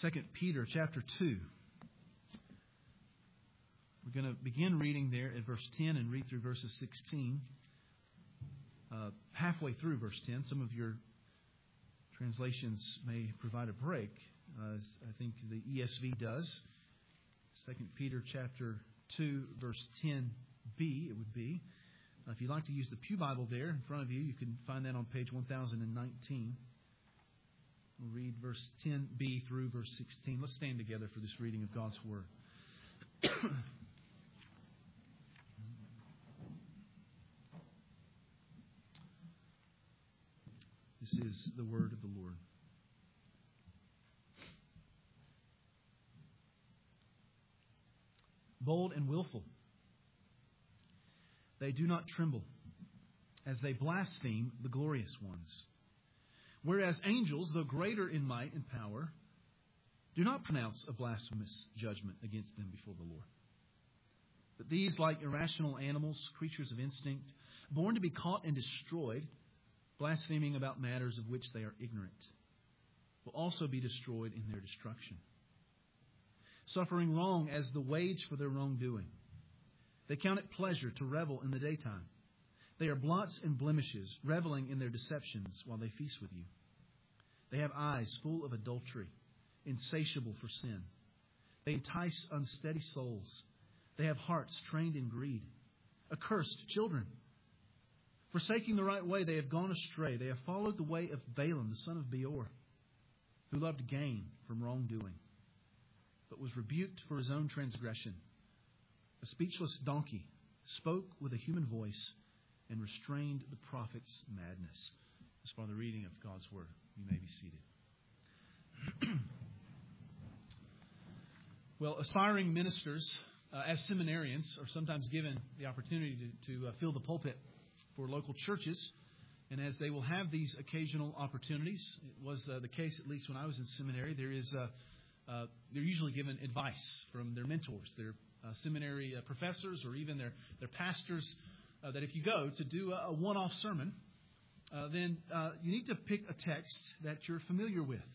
2 Peter chapter 2. We're going to begin reading there at verse 10 and read through verses 16. Halfway through verse 10, some of your translations may provide a break, as I think the ESV does. 2 Peter chapter 2, verse 10b, it would be. If you'd like to use the Pew Bible there in front of you, you can find that on page 1019. We'll read verse 10b through verse 16. Let's stand together for this reading of God's Word. This is the word of the Lord. Bold and willful, they do not tremble as they blaspheme the glorious ones. Whereas angels, though greater in might and power, do not pronounce a blasphemous judgment against them before the Lord. But these, like irrational animals, creatures of instinct, born to be caught and destroyed, blaspheming about matters of which they are ignorant, will also be destroyed in their destruction. Suffering wrong as the wage for their wrongdoing, they count it pleasure to revel in the daytime. They are blots and blemishes, reveling in their deceptions while they feast with you. They have eyes full of adultery, insatiable for sin. They entice unsteady souls. They have hearts trained in greed. Accursed children, forsaking the right way, they have gone astray. They have followed the way of Balaam, the son of Beor, who loved gain from wrongdoing, but was rebuked for his own transgression. A speechless donkey spoke with a human voice and restrained the prophet's madness. As for the reading of God's Word, you may be seated. Well, aspiring ministers, as seminarians, are sometimes given the opportunity to fill the pulpit for local churches. And as they will have these occasional opportunities, it was the case at least when I was in seminary, they're usually given advice from their mentors, their seminary professors, or even their pastors, that if you go to do a one-off sermon, then you need to pick a text that you're familiar with.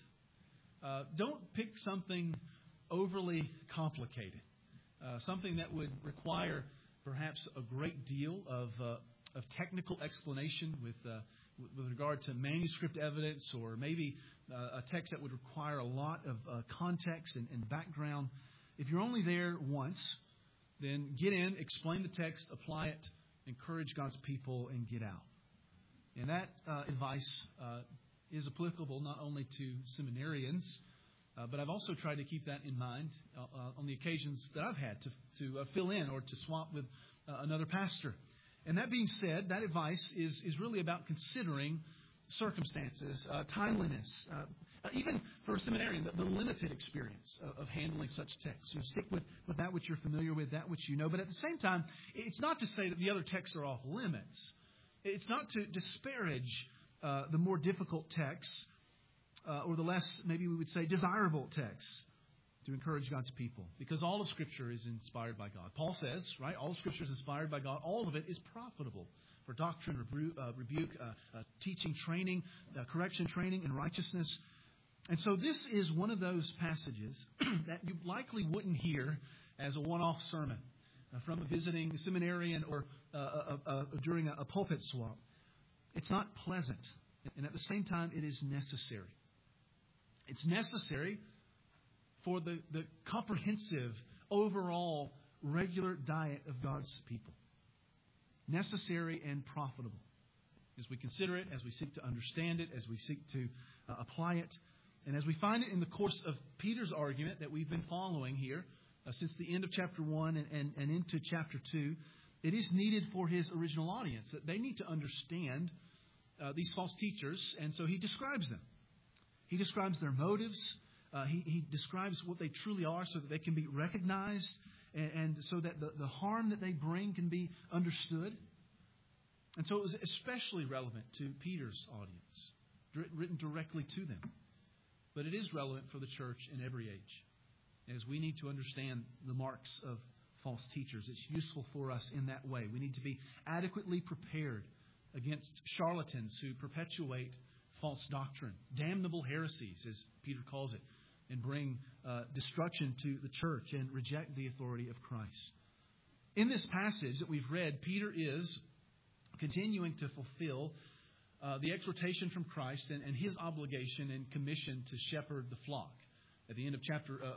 Don't pick something overly complicated, something that would require perhaps a great deal of technical explanation with regard to manuscript evidence, or maybe a text that would require a lot of context and background. If you're only there once, then get in, explain the text, apply it, encourage God's people, and get out. And that advice is applicable not only to seminarians, but I've also tried to keep that in mind on the occasions that I've had to fill in or to swap with another pastor. And that being said, that advice is really about considering circumstances, timeliness, even for a seminarian, the limited experience of handling such texts. You stick with that which you're familiar with, that which you know. But at the same time, it's not to say that the other texts are off limits. It's not to disparage the more difficult texts or the less, maybe we would say, desirable texts, to encourage God's people, because all of Scripture is inspired by God. Paul says, right, all of Scripture is inspired by God. All of it is profitable for doctrine, rebuke, teaching, training, correction, training in righteousness. And so this is one of those passages that you likely wouldn't hear as a one-off sermon from a visiting seminarian or during a pulpit swap. It's not pleasant, and at the same time, it is necessary. It's necessary for the comprehensive, overall, regular diet of God's people. Necessary and profitable. As we consider it, as we seek to understand it, as we seek to apply it, and as we find it in the course of Peter's argument that we've been following here since the end of chapter 1 and into chapter 2, it is needed for his original audience, that they need to understand these false teachers, and so he describes them. He describes their motives. He describes what they truly are so that they can be recognized and so that the harm that they bring can be understood. And so it was especially relevant to Peter's audience, written directly to them. But it is relevant for the church in every age, as we need to understand the marks of false teachers. It's useful for us in that way. We need to be adequately prepared against charlatans who perpetuate false doctrine, damnable heresies, as Peter calls it, and bring destruction to the church and reject the authority of Christ. In this passage that we've read, Peter is continuing to fulfill the exhortation from Christ and his obligation and commission to shepherd the flock. At the end of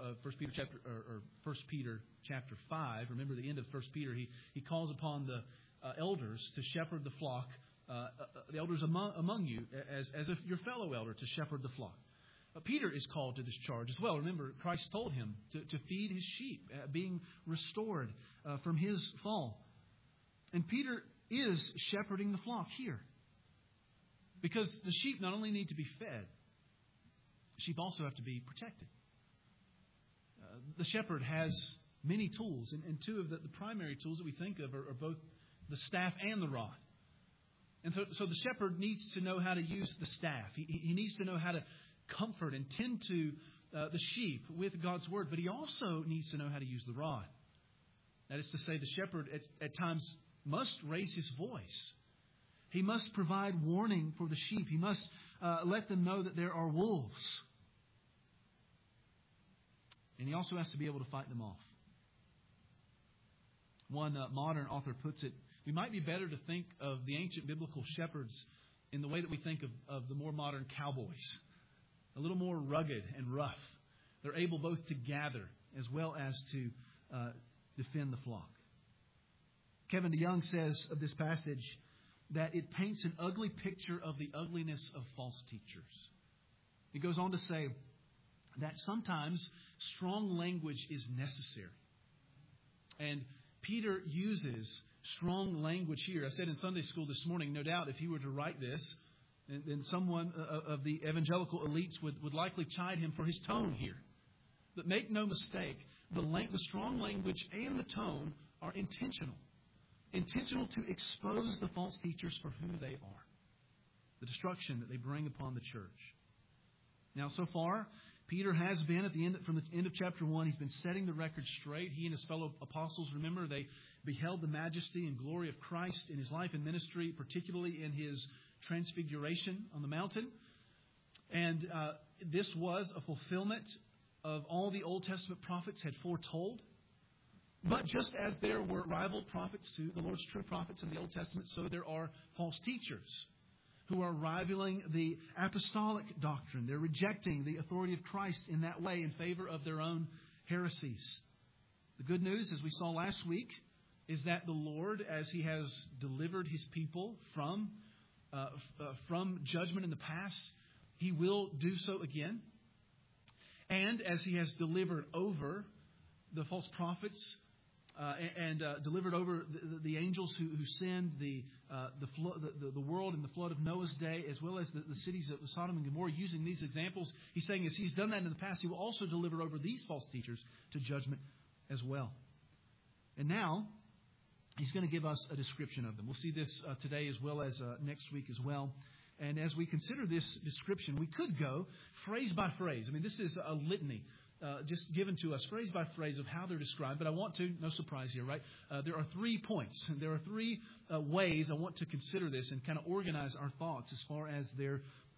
1 Peter chapter 5, remember the end of 1 Peter, he calls upon the elders to shepherd the flock, the elders among you, as if your fellow elder, to shepherd the flock. Peter is called to this charge as well. Remember, Christ told him to feed his sheep, being restored from his fall. And Peter is shepherding the flock here. Because the sheep not only need to be fed, sheep also have to be protected. The shepherd has many tools, and two of the primary tools that we think of are both the staff and the rod. And so the shepherd needs to know how to use the staff. He needs to know how to comfort and tend to the sheep with God's word, but he also needs to know how to use the rod. That is to say, the shepherd at times must raise his voice. He must provide warning for the sheep. He must let them know that there are wolves. And he also has to be able to fight them off. One modern author puts it, we might be better to think of the ancient biblical shepherds in the way that we think of the more modern cowboys. A little more rugged and rough. They're able both to gather as well as to defend the flock. Kevin DeYoung says of this passage that it paints an ugly picture of the ugliness of false teachers. He goes on to say that sometimes strong language is necessary. And Peter uses strong language here. I said in Sunday school this morning, no doubt if he were to write this, then someone of the evangelical elites would likely chide him for his tone here. But make no mistake, the strong language and the tone are intentional. Intentional to expose the false teachers for who they are. The destruction that they bring upon the church. Now, so far, Peter has been from the end of chapter 1, he's been setting the record straight. He and his fellow apostles, remember, they beheld the majesty and glory of Christ in his life and ministry, particularly in his transfiguration on the mountain. And this was a fulfillment of all the Old Testament prophets had foretold. But just as there were rival prophets to the Lord's true prophets in the Old Testament, so there are false teachers who are rivaling the apostolic doctrine. They're rejecting the authority of Christ in that way in favor of their own heresies. The good news, as we saw last week, is that the Lord, as He has delivered His people from judgment in the past, He will do so again. And as He has delivered over the false prophets and delivered over the angels who sinned, the world in the flood of Noah's day, as well as the cities of Sodom and Gomorrah, using these examples, He's saying as He's done that in the past, He will also deliver over these false teachers to judgment as well. And now, He's going to give us a description of them. We'll see this today as well as next week as well. And as we consider this description, we could go phrase by phrase. I mean, this is a litany just given to us phrase by phrase of how they're described. But I want to, no surprise here, right? There are 3 points. There are 3 ways I want to consider this and kind of organize our thoughts as far as they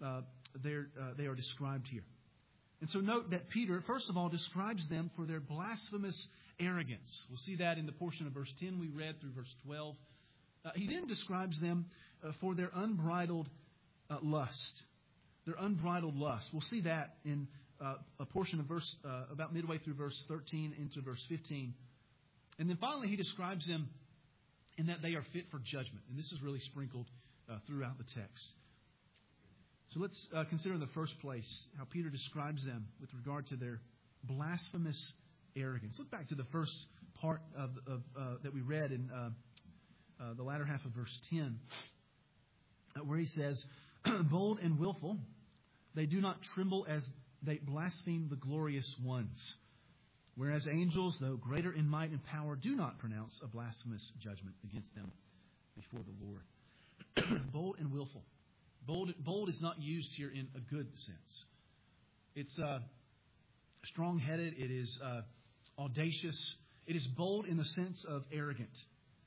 are described here. And so note that Peter, first of all, describes them for their blasphemous arrogance. We'll see that in the portion of verse 10 we read through verse 12. He then describes them for their unbridled lust. Their unbridled lust. We'll see that in a portion of verse, about midway through verse 13 into verse 15. And then finally he describes them in that they are fit for judgment. And this is really sprinkled throughout the text. So let's consider in the first place how Peter describes them with regard to their blasphemous arrogance. Look back to the first part of that we read in the latter half of verse 10, where he says, bold and willful, they do not tremble as they blaspheme the glorious ones. Whereas angels, though greater in might and power, do not pronounce a blasphemous judgment against them before the Lord. Bold and willful. Bold is not used here in a good sense. It's strong-headed. It is audacious. It is bold in the sense of arrogant.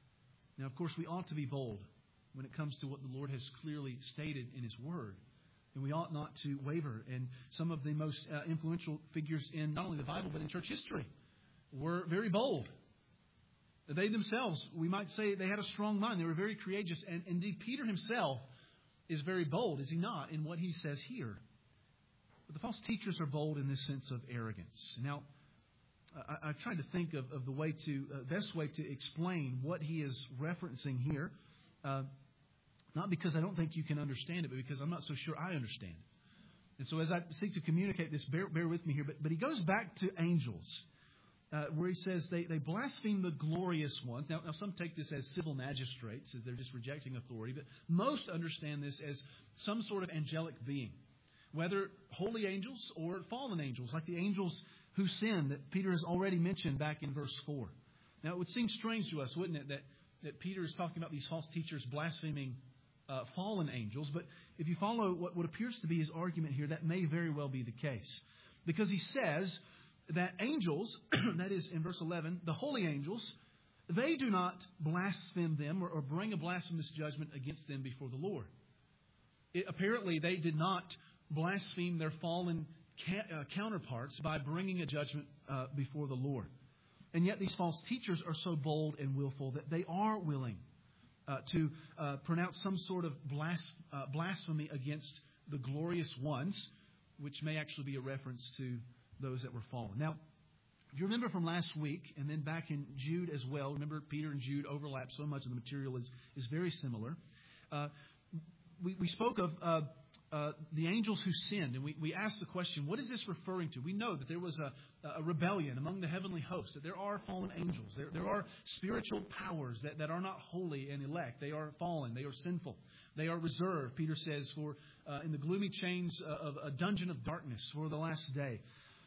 Now, of course, we ought to be bold when it comes to what the Lord has clearly stated in His Word. And we ought not to waver. And some of the most influential figures in not only the Bible, but in church history were very bold. They themselves, we might say, they had a strong mind. They were very courageous. And indeed, Peter himself is very bold, is he not, in what he says here. But the false teachers are bold in this sense of arrogance. Now, I've tried to think of the way to best way to explain what he is referencing here. Not because I don't think you can understand it, but because I'm not so sure I understand it. And so as I seek to communicate this, bear with me here. But he goes back to angels, where he says they blaspheme the glorious ones. Now, some take this as civil magistrates, as they're just rejecting authority. But most understand this as some sort of angelic being, whether holy angels or fallen angels, like the angels who sin that Peter has already mentioned back in verse 4. Now, it would seem strange to us, wouldn't it, that Peter is talking about these false teachers blaspheming fallen angels. But if you follow what appears to be his argument here, that may very well be the case. Because he says that angels, that is in verse 11, the holy angels, they do not blaspheme them or bring a blasphemous judgment against them before the Lord. Apparently, they did not blaspheme their fallen counterparts by bringing a judgment before the Lord. And yet these false teachers are so bold and willful that they are willing to pronounce some sort of blasphemy against the glorious ones, which may actually be a reference to those that were fallen. Now, if you remember from last week, and then back in Jude as well, remember Peter and Jude overlap so much, and the material is very similar. We spoke of the angels who sinned, and we asked the question, what is this referring to? We know that there was a rebellion among the heavenly hosts, that there are fallen angels. There are spiritual powers that are not holy and elect. They are fallen. They are sinful. They are reserved, Peter says, for in the gloomy chains of a dungeon of darkness for the last day.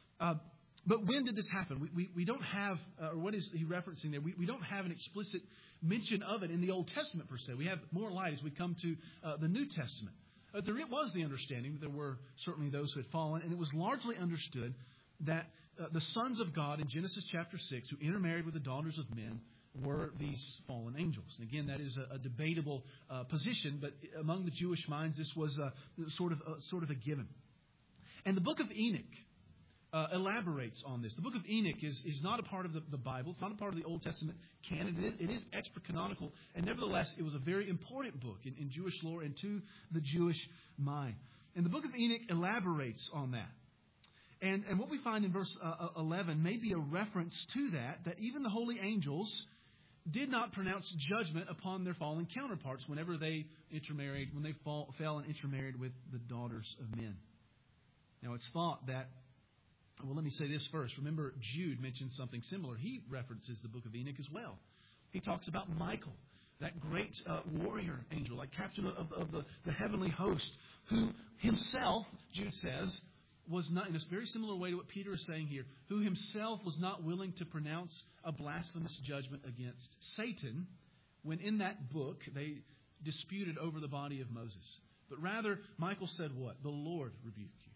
But when did this happen? We don't have, or what is he referencing there? We don't have an explicit mention of it in the Old Testament per se. We have more light as we come to the New Testament. There was the understanding that there were certainly those who had fallen, and it was largely understood that the sons of God in Genesis chapter 6 who intermarried with the daughters of men were these fallen angels. And again, that is a debatable position, but among the Jewish minds, this was sort of a given. And the book of Enoch elaborates on this. The book of Enoch is not a part of the Bible. It's not a part of the Old Testament canon. It is extra-canonical. And nevertheless, it was a very important book in Jewish lore and to the Jewish mind. And the book of Enoch elaborates on that. And what we find in verse 11 may be a reference to that even the holy angels did not pronounce judgment upon their fallen counterparts whenever they intermarried, when they fell and intermarried with the daughters of men. Now, it's thought that, well, let me say this first. Remember, Jude mentioned something similar. He references the book of Enoch as well. He talks about Michael, that great warrior angel, like captain of the heavenly host, who himself, Jude says, was not, in a very similar way to what Peter is saying here, who himself was not willing to pronounce a blasphemous judgment against Satan, when in that book they disputed over the body of Moses. But rather, Michael said what? The Lord rebuke you.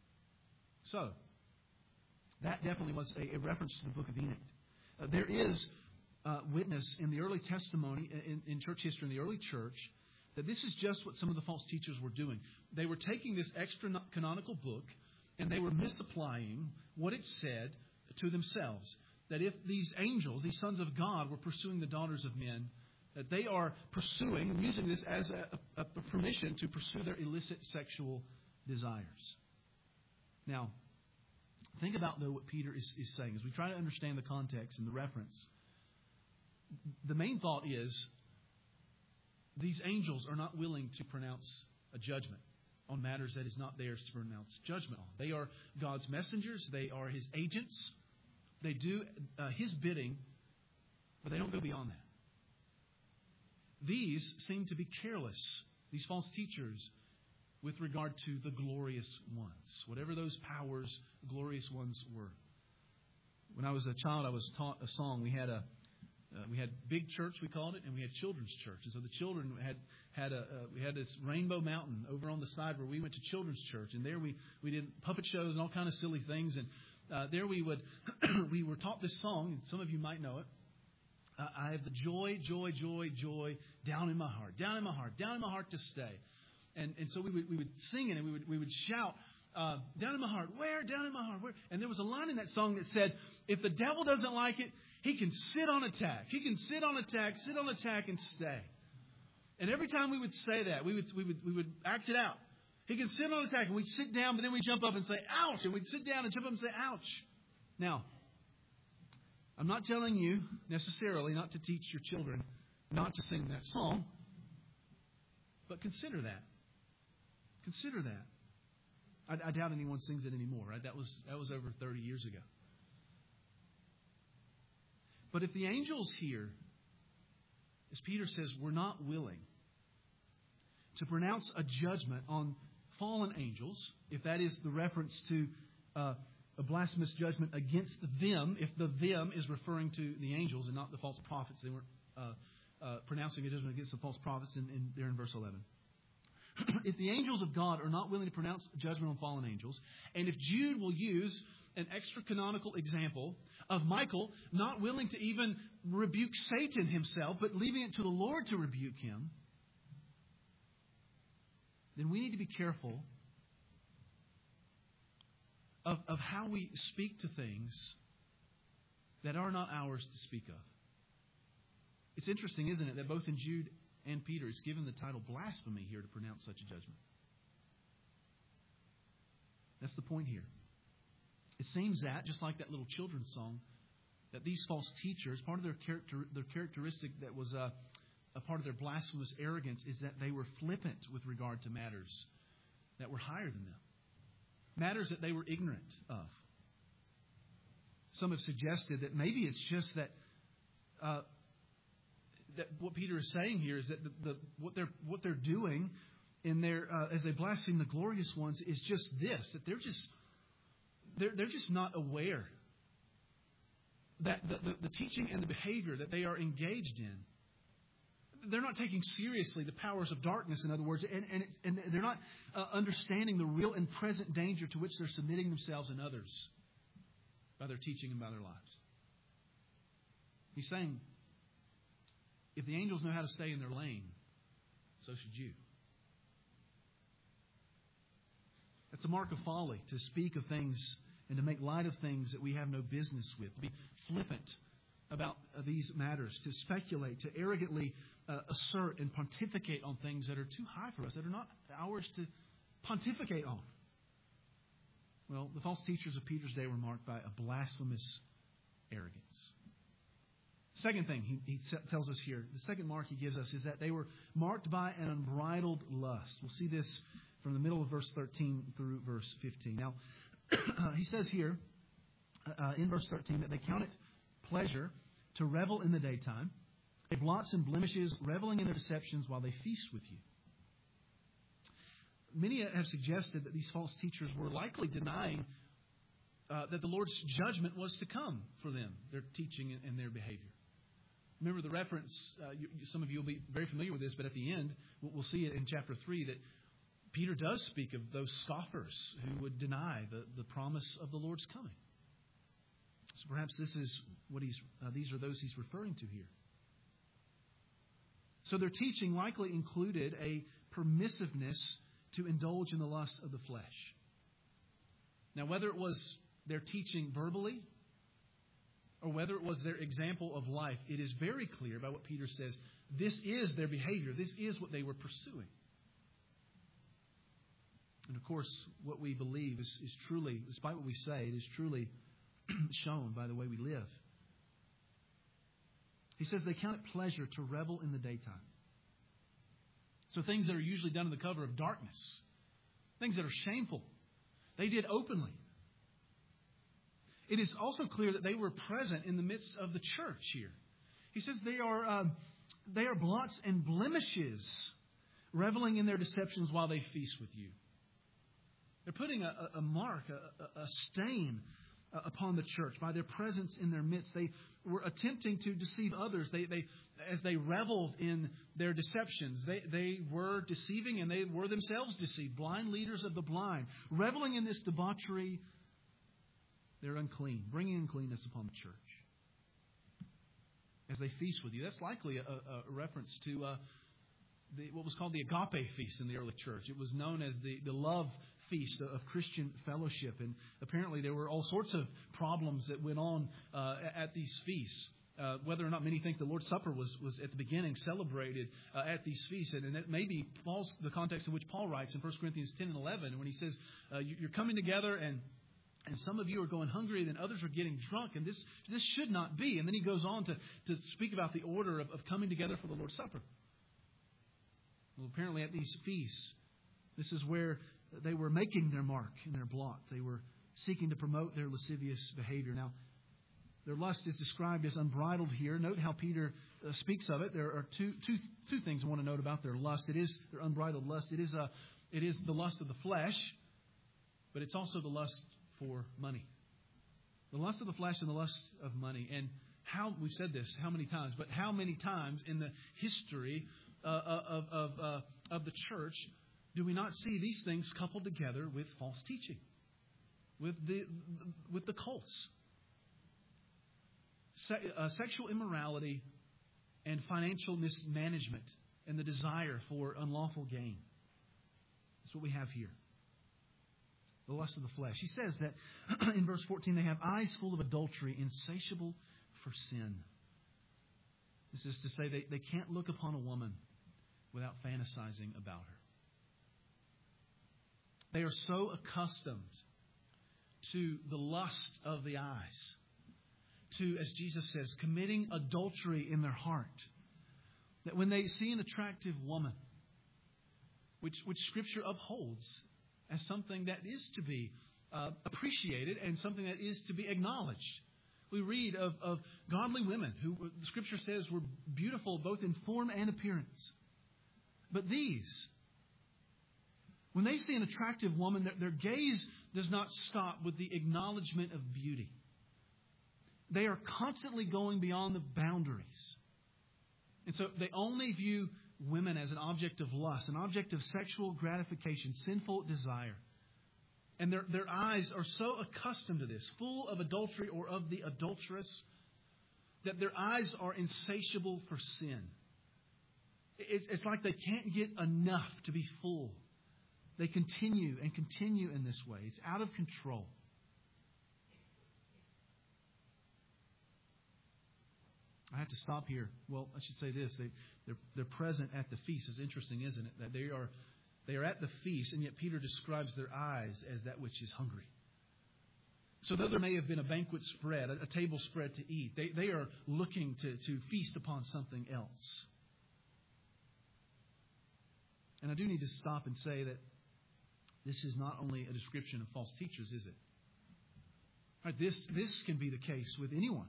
So, that definitely was a reference to the book of Enoch. There is witness in the early testimony, in church history, in the early church, that this is just what some of the false teachers were doing. They were taking this extra canonical book and they were misapplying what it said to themselves. That if these angels, these sons of God, were pursuing the daughters of men, that they are pursuing and using this as a permission to pursue their illicit sexual desires. Now, think about, though, what Peter is saying. As we try to understand the context and the reference, the main thought is these angels are not willing to pronounce a judgment on matters that is not theirs to pronounce judgment on. They are God's messengers. They are His agents. They do His bidding, but they don't go beyond that. These seem to be careless, these false teachers, with regard to the glorious ones. Whatever those powers, glorious ones were. When I was a child, I was taught a song. We had big church, we called it, and we had children's church. And so the children we had this Rainbow Mountain over on the side where we went to children's church, and there we did puppet shows and all kind of silly things. And there we were taught this song, and some of you might know it. I have the joy, joy, joy, joy down in my heart, down in my heart, down in my heart to stay. And so we would sing it, and we would shout, down in my heart, where? Down in my heart, where? And there was a line in that song that said, if the devil doesn't like it, he can sit on attack. He can sit on attack and stay. And every time we would say that, we would act it out. He can sit on attack, and we'd sit down, but then we'd jump up and say, ouch! And we'd sit down and jump up and say, ouch! Now, I'm not telling you necessarily not to teach your children not to sing that song, but consider that. Consider that. I doubt anyone sings it anymore, right? That was over 30 years ago. But if the angels here, as Peter says, were not willing to pronounce a judgment on fallen angels, if that is the reference to a blasphemous judgment against them, if the them is referring to the angels and not the false prophets, they weren't pronouncing a judgment against the false prophets there in verse 11. If the angels of God are not willing to pronounce judgment on fallen angels, and if Jude will use an extra-canonical example of Michael not willing to even rebuke Satan himself, but leaving it to the Lord to rebuke him, then we need to be careful of how we speak to things that are not ours to speak of. It's interesting, isn't it, that both in Jude and Peter is given the title blasphemy here to pronounce such a judgment. That's the point here. It seems that, just like that little children's song, that these false teachers, part of their characteristic that was a part of their blasphemous arrogance is that they were flippant with regard to matters that were higher than them. Matters that they were ignorant of. Some have suggested that maybe it's just that that what Peter is saying here is that what they're doing in their as they blaspheme the glorious ones is just this, that they're just not aware that the teaching and the behavior that they are engaged in, they're not taking seriously the powers of darkness, in other words, and they're not understanding the real and present danger to which they're submitting themselves and others by their teaching and by their lives. He's saying, if the angels know how to stay in their lane, so should you. That's a mark of folly, to speak of things and to make light of things that we have no business with, to be flippant about these matters, to speculate, to arrogantly assert and pontificate on things that are too high for us, that are not ours to pontificate on. Well, the false teachers of Peter's day were marked by a blasphemous arrogance. Second thing he tells us here, the second mark he gives us is that they were marked by an unbridled lust. We'll see this from the middle of verse 13 through verse 15. Now, he says here in verse 13 that they count it pleasure to revel in the daytime, they blots and blemishes, reveling in their deceptions while they feast with you. Many have suggested that these false teachers were likely denying that the Lord's judgment was to come for them, their teaching and their behavior. Remember the reference, some of you will be very familiar with this, but at the end, we'll see it in chapter 3 that Peter does speak of those scoffers who would deny the promise of the Lord's coming. So perhaps this is what these are those he's referring to here. So their teaching likely included a permissiveness to indulge in the lusts of the flesh. Now, whether it was their teaching verbally or whether it was their example of life, it is very clear by what Peter says, this is their behavior. This is what they were pursuing. And of course, what we believe is truly, despite what we say, it is truly shown by the way we live. He says they count it pleasure to revel in the daytime. So things that are usually done in the cover of darkness, things that are shameful, they did openly. It is also clear that they were present in the midst of the church here. He says they are blots and blemishes, reveling in their deceptions while they feast with you. They're putting a mark, a stain upon the church by their presence in their midst. They were attempting to deceive others. As they reveled in their deceptions, they were deceiving and they were themselves deceived. Blind leaders of the blind. Reveling in this debauchery, they're unclean, bringing uncleanness upon the church. As they feast with you. That's likely a reference to what was called the agape feast in the early church. It was known as the love feast of Christian fellowship. And apparently there were all sorts of problems that went on at these feasts. Whether or not many think the Lord's Supper was at the beginning celebrated at these feasts. And that may be the context in which Paul writes in 1 Corinthians 10 and 11 when he says, you're coming together and some of you are going hungry, and then others are getting drunk, and this should not be. And then he goes on to speak about the order of coming together for the Lord's Supper. Well, apparently at these feasts, this is where they were making their mark and their blot. They were seeking to promote their lascivious behavior. Now, their lust is described as unbridled here. Note how Peter speaks of it. There are two things I want to note about their lust. It is their unbridled lust. It is the lust of the flesh, but it's also the lust for money. The lust of the flesh and the lust of money. And we've said this how many times, but how many times in the history of the church do we not see these things coupled together with false teaching, with the cults? Sexual immorality and financial mismanagement and the desire for unlawful gain. That's what we have here. The lust of the flesh. He says that in verse 14, they have eyes full of adultery, insatiable for sin. This is to say they can't look upon a woman without fantasizing about her. They are so accustomed to the lust of the eyes, to, as Jesus says, committing adultery in their heart, that when they see an attractive woman, which Scripture upholds as something that is to be appreciated and something that is to be acknowledged. We read of godly women who the Scripture says were beautiful both in form and appearance. But these, when they see an attractive woman, their gaze does not stop with the acknowledgement of beauty. They are constantly going beyond the boundaries. And so they only view women as an object of lust, an object of sexual gratification, sinful desire. And their eyes are so accustomed to this, full of adultery or of the adulteress, that their eyes are insatiable for sin. It's like they can't get enough to be full. They continue and continue in this way. It's out of control. I have to stop here. Well, I should say this. They're present at the feast. It's interesting, isn't it? That they are at the feast, and yet Peter describes their eyes as that which is hungry. So though there may have been a banquet spread, a table spread to eat, they are looking to feast upon something else. And I do need to stop and say that this is not only a description of false teachers, is it? Right, this can be the case with anyone.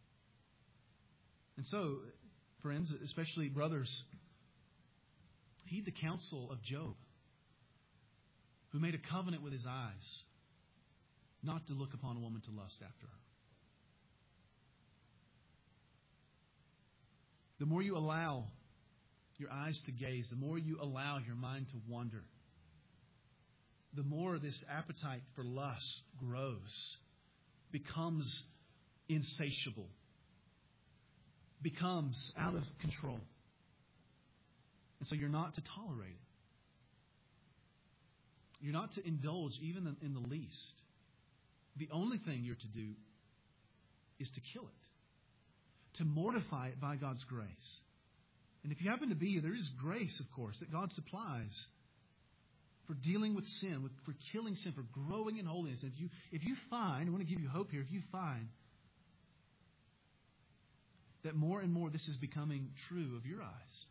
And so, friends, especially brothers, heed the counsel of Job, who made a covenant with his eyes not to look upon a woman to lust after her. The more you allow your eyes to gaze, the more you allow your mind to wander, the more this appetite for lust grows, becomes insatiable, becomes out of control. And so you're not to tolerate it. You're not to indulge even in the least. The only thing you're to do is to kill it, to mortify it by God's grace. And if you happen to be here, there is grace, of course, that God supplies for dealing with sin, for killing sin, for growing in holiness. And if you find, I want to give you hope here, if you find that more and more this is becoming true of your eyes,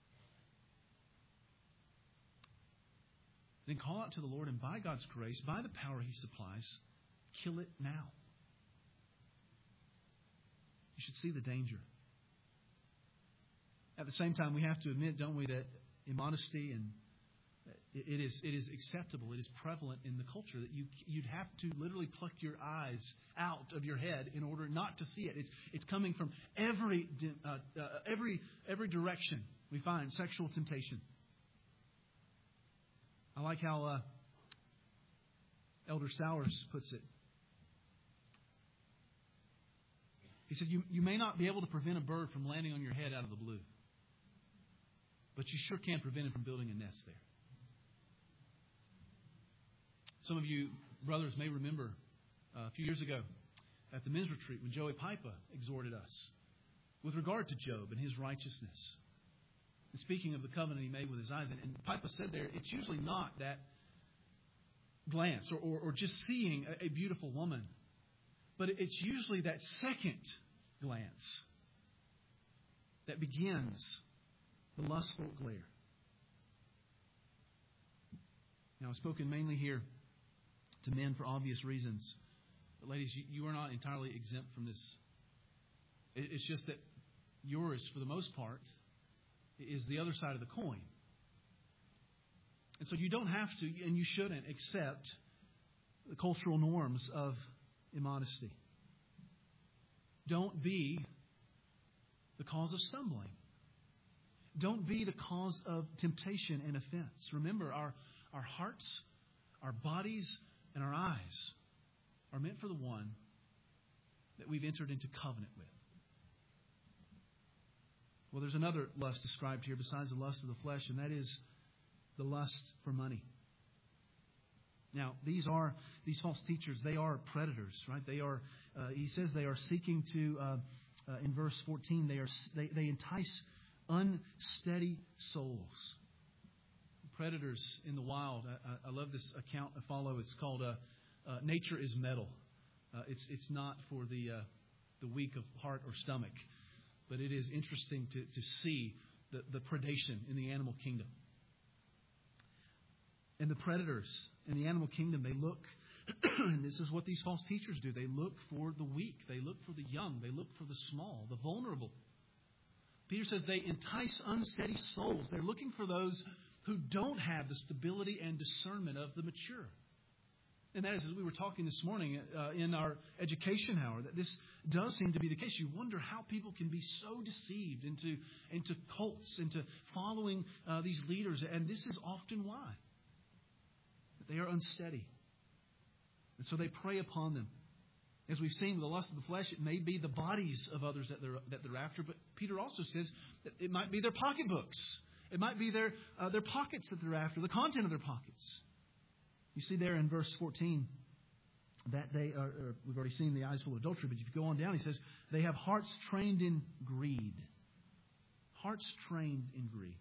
then call out to the Lord, and by God's grace, by the power He supplies, kill it now. You should see the danger. At the same time, we have to admit, don't we, that immodesty and it is acceptable. It is prevalent in the culture that you'd have to literally pluck your eyes out of your head in order not to see it. It's coming from every direction. We find sexual temptation. I like how Elder Sowers puts it. He said, you may not be able to prevent a bird from landing on your head out of the blue, but you sure can prevent him from building a nest there. Some of you brothers may remember a few years ago at the men's retreat when Joey Pipa exhorted us with regard to Job and his righteousness. And speaking of the covenant he made with his eyes, and Pipa said there, it's usually not that glance or just seeing a beautiful woman, but it's usually that second glance that begins the lustful glare. Now, I've spoken mainly here to men for obvious reasons. But ladies, you are not entirely exempt from this. It's just that yours, for the most part, is the other side of the coin. And so you don't have to, and you shouldn't, accept the cultural norms of immodesty. Don't be the cause of stumbling. Don't be the cause of temptation and offense. Remember, our hearts, our bodies, and our eyes are meant for the one that we've entered into covenant with. Well, there's another lust described here besides the lust of the flesh, and that is the lust for money. Now, these false teachers, they are predators, right? They are. He says they are seeking to. In verse 14, they entice unsteady souls. Predators in the wild. I love this account I follow. It's called "Nature is Metal." It's not for the weak of heart or stomach, but it is interesting to see the predation in the animal kingdom. And the predators in the animal kingdom, they look, and this is what these false teachers do, they look for the weak, they look for the young, they look for the small, the vulnerable. Peter says they entice unsteady souls. They're looking for those who don't have the stability and discernment of the mature. And that is, as we were talking this morning in our education hour, that this does seem to be the case. You wonder how people can be so deceived into cults, into following these leaders. And this is often why. They are unsteady. And so they prey upon them. As we've seen with the lust of the flesh, it may be the bodies of others that they're after. But Peter also says that it might be their pocketbooks. It might be their pockets that they're after, the content of their pockets. You see there in verse 14 that they are, we've already seen the eyes full of adultery, but if you go on down, he says, they have hearts trained in greed. Hearts trained in greed.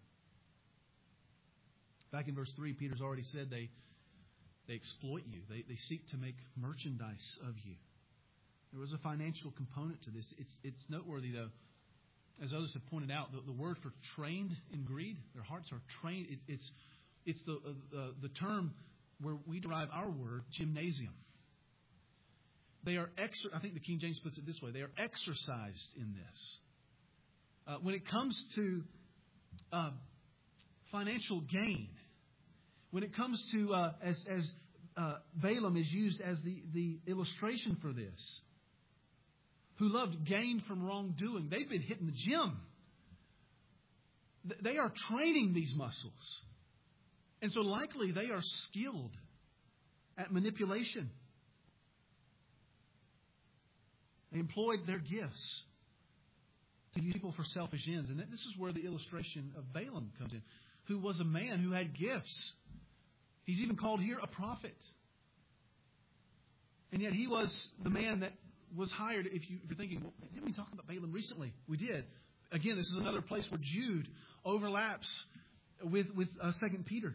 Back in verse 3, Peter's already said they exploit you. They seek to make merchandise of you. There was a financial component to this. It's noteworthy, though, as others have pointed out, the word for trained in greed, their hearts are trained. It's the term where we derive our word, gymnasium. They are I think the King James puts it this way: they are exercised in this. When it comes to financial gain, when it comes to as Balaam is used as the illustration for this, who loved gain from wrongdoing, they've been hitting the gym. They are training these muscles. And so likely they are skilled at manipulation. They employed their gifts to use people for selfish ends. And this is where the illustration of Balaam comes in, who was a man who had gifts. He's even called here a prophet. And yet he was the man that was hired. If you're thinking, well, didn't we talk about Balaam recently? We did. Again, this is another place where Jude overlaps with 2 Peter.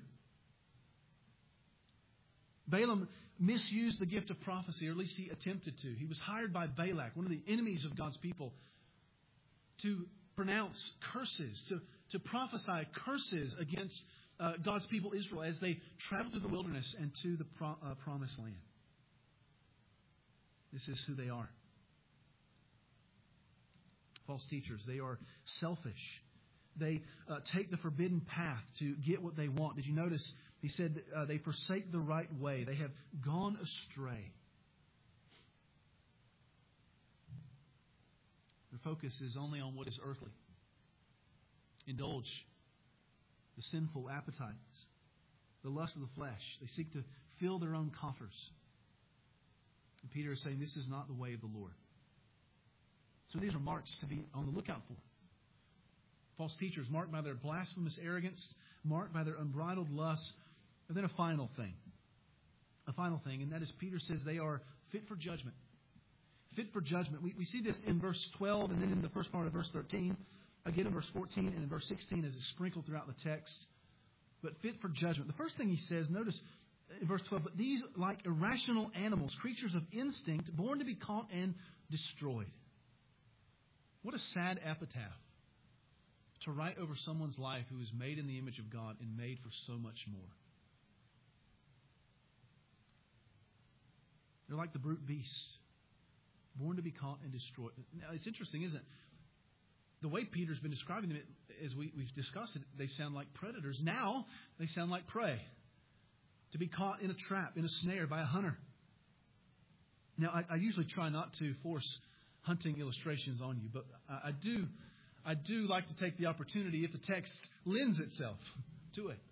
Balaam misused the gift of prophecy, or at least he attempted to. He was hired by Balak, one of the enemies of God's people, to pronounce curses, to prophesy curses against God's people Israel as they traveled to the wilderness and to the promised land. This is who they are. False teachers. They are selfish. They take the forbidden path to get what they want. Did you notice? He said they forsake the right way. They have gone astray. Their focus is only on what is earthly. Indulge the sinful appetites, the lust of the flesh. They seek to fill their own coffers. And Peter is saying this is not the way of the Lord. So these are marks to be on the lookout for. False teachers marked by their blasphemous arrogance, marked by their unbridled lust. And then a final thing, and that is Peter says they are fit for judgment. Fit for judgment. We see this in verse 12 and then in the first part of verse 13. Again in verse 14 and in verse 16 as it's sprinkled throughout the text. But fit for judgment. The first thing he says, notice in verse 12, but these like irrational animals, creatures of instinct, born to be caught and destroyed. What a sad epitaph to write over someone's life who is made in the image of God and made for so much more. They're like the brute beast, born to be caught and destroyed. Now, it's interesting, isn't it? The way Peter's been describing them, as we've discussed it, they sound like predators. Now, they sound like prey. To be caught in a trap, in a snare by a hunter. Now, I usually try not to force hunting illustrations on you, but I do like to take the opportunity if the text lends itself to it.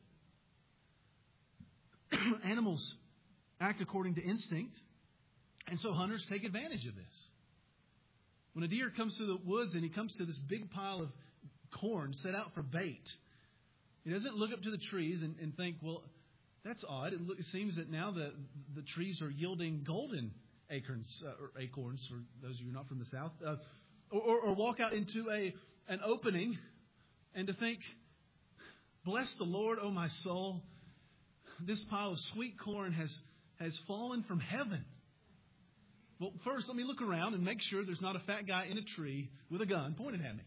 Animals act according to instinct, and so hunters take advantage of this. When a deer comes to the woods and he comes to this big pile of corn set out for bait, he doesn't look up to the trees and think, well, that's odd. It seems that now the trees are yielding golden acorns, or acorns for those of you who are not from the South, or walk out into an opening and to think, bless the Lord, O my soul. This pile of sweet corn has fallen from heaven. Well, first, let me look around and make sure there's not a fat guy in a tree with a gun pointed at me.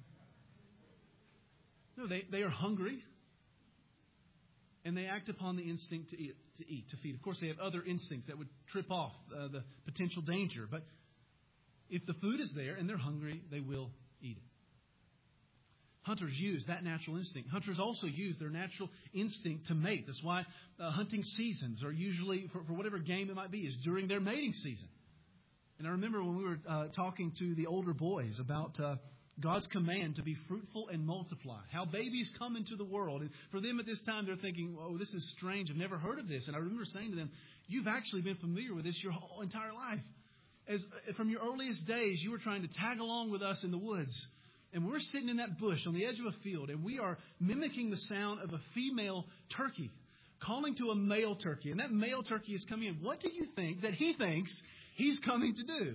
No, they are hungry. And they act upon the instinct to eat, to feed. Of course, they have other instincts that would trip off the potential danger. But if the food is there and they're hungry, they will eat it. Hunters use that natural instinct. Hunters also use their natural instinct to mate. That's why hunting seasons are usually, for whatever game it might be, is during their mating season. And I remember when we were talking to the older boys about God's command to be fruitful and multiply. How babies come into the world. And for them at this time, they're thinking, oh, this is strange. I've never heard of this. And I remember saying to them, you've actually been familiar with this your whole entire life. From your earliest days, you were trying to tag along with us in the woods. And we're sitting in that bush on the edge of a field. And we are mimicking the sound of a female turkey calling to a male turkey. And that male turkey is coming in. What do you think that he thinks he's coming to do?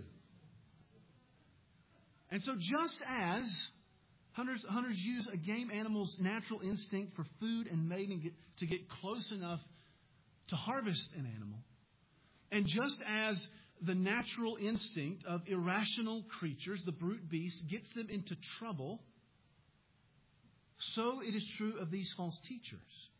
And so just as hunters use a game animal's natural instinct for food and mating to get close enough to harvest an animal, and just as the natural instinct of irrational creatures, the brute beast, gets them into trouble, so it is true of these false teachers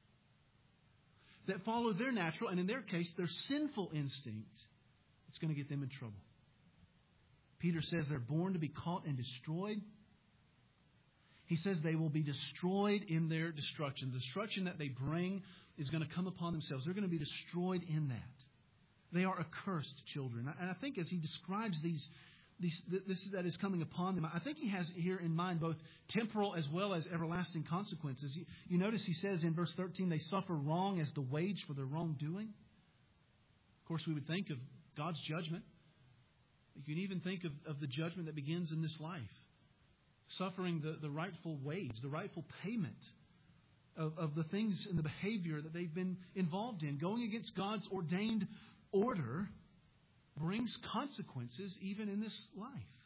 that follow their natural, and in their case, their sinful instinct. It's going to get them in trouble. Peter says they're born to be caught and destroyed. He says they will be destroyed in their destruction. The destruction that they bring is going to come upon themselves. They're going to be destroyed in that. They are accursed children. And I think as he describes this that is coming upon them, I think he has here in mind both temporal as well as everlasting consequences. You notice he says in verse 13, they suffer wrong as the wage for their wrongdoing. Of course, we would think of God's judgment. You can even think of the judgment that begins in this life. Suffering the rightful wage, the rightful payment of the things and the behavior that they've been involved in. Going against God's ordained order brings consequences even in this life.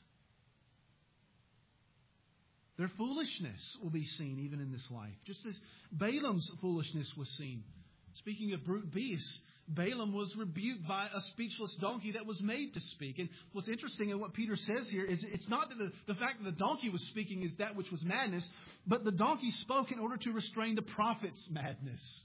Their foolishness will be seen even in this life. Just as Balaam's foolishness was seen. Speaking of brute beasts, Balaam was rebuked by a speechless donkey that was made to speak. And what's interesting in what Peter says here is it's not that the fact that the donkey was speaking is that which was madness, but the donkey spoke in order to restrain the prophet's madness.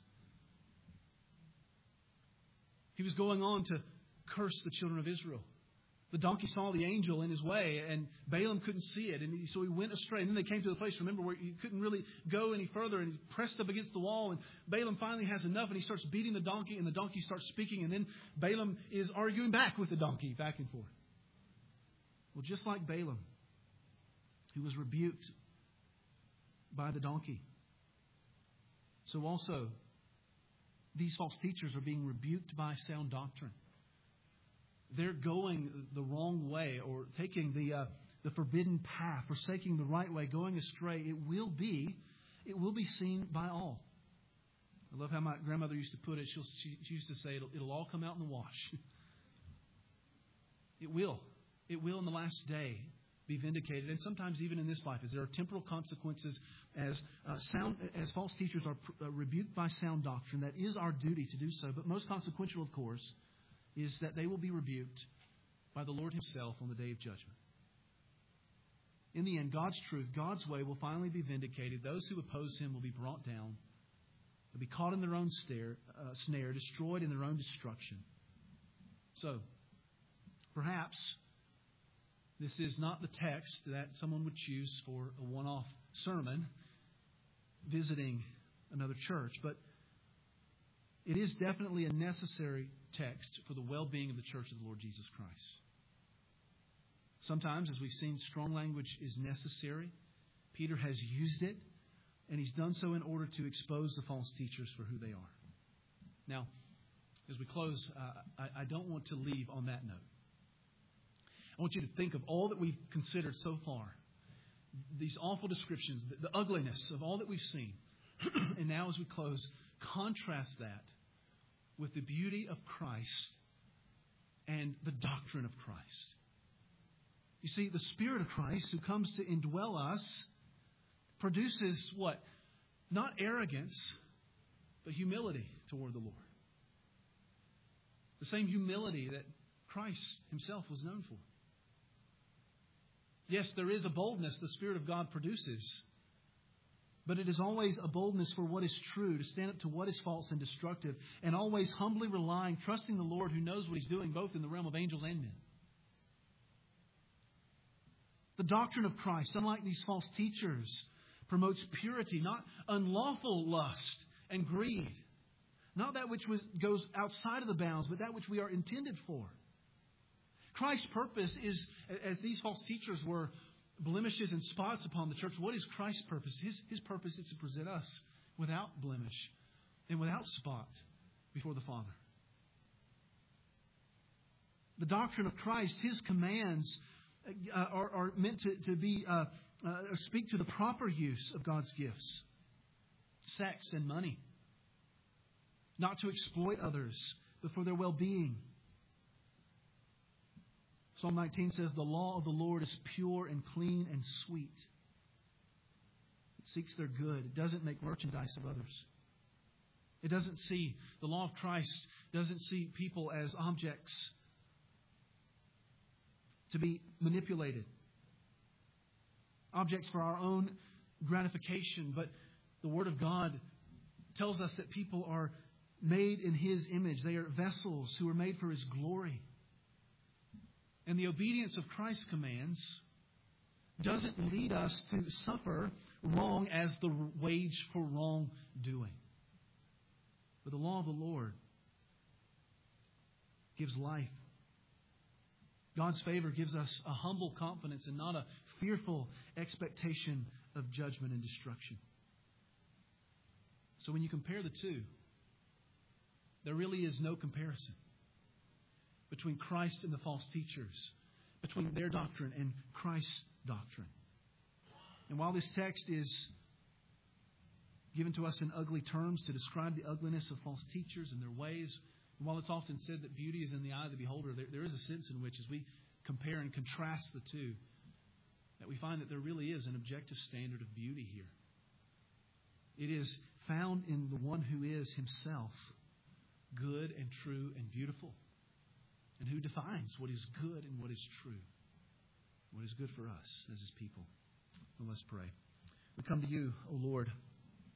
He was going on to curse the children of Israel. The donkey saw the angel in his way, and Balaam couldn't see it, and so he went astray. And then they came to the place, remember, where he couldn't really go any further, and he pressed up against the wall, and Balaam finally has enough, and he starts beating the donkey, and the donkey starts speaking, and then Balaam is arguing back with the donkey, back and forth. Well, just like Balaam, he was rebuked by the donkey. So also, these false teachers are being rebuked by sound doctrine. They're going the wrong way or taking the forbidden path, forsaking the right way, going astray, it will be seen by all. I love how my grandmother used to put it. She used to say, it'll all come out in the wash. It will. It will in the last day be vindicated. And sometimes even in this life, as there are temporal consequences, as false teachers are rebuked by sound doctrine, that is our duty to do so. But most consequential, of course, is that they will be rebuked by the Lord Himself on the day of judgment. In the end, God's truth, God's way will finally be vindicated. Those who oppose Him will be brought down. They'll be caught in their own snare, destroyed in their own destruction. So, perhaps this is not the text that someone would choose for a one-off sermon visiting another church, but it is definitely a necessary text for the well-being of the church of the Lord Jesus Christ. Sometimes, as we've seen, strong language is necessary. Peter has used it, and he's done so in order to expose the false teachers for who they are. Now, as we close, I don't want to leave on that note. I want you to think of all that we've considered so far. These awful descriptions, the ugliness of all that we've seen. And now as we close, contrast that with the beauty of Christ and the doctrine of Christ. You see, the Spirit of Christ who comes to indwell us produces what? Not arrogance, but humility toward the Lord. The same humility that Christ Himself was known for. Yes, there is a boldness the Spirit of God produces. But it is always a boldness for what is true, to stand up to what is false and destructive, and always humbly relying, trusting the Lord who knows what He's doing, both in the realm of angels and men. The doctrine of Christ, unlike these false teachers, promotes purity, not unlawful lust and greed. Not that which goes outside of the bounds, but that which we are intended for. Christ's purpose is, as these false teachers were blemishes and spots upon the church, what is Christ's purpose? His purpose is to present us without blemish and without spot before the Father. The doctrine of Christ, His commands are meant to be speak to the proper use of God's gifts, sex and money, not to exploit others, but for their well-being. Psalm 19 says, the law of the Lord is pure and clean and sweet. It seeks their good. It doesn't make merchandise of others. It doesn't see, the law of Christ doesn't see people as objects to be manipulated. Objects for our own gratification. But the Word of God tells us that people are made in His image. They are vessels who are made for His glory. And the obedience of Christ's commands doesn't lead us to suffer wrong as the wage for wrongdoing. But the law of the Lord gives life. God's favor gives us a humble confidence and not a fearful expectation of judgment and destruction. So when you compare the two, there really is no comparison between Christ and the false teachers, between their doctrine and Christ's doctrine. And while this text is given to us in ugly terms to describe the ugliness of false teachers and their ways, and while it's often said that beauty is in the eye of the beholder, there is a sense in which, as we compare and contrast the two, that we find that there really is an objective standard of beauty here. It is found in the one who is Himself good and true and beautiful, and who defines what is good and what is true, what is good for us as His people. Well, let's pray. We come to You, O Lord,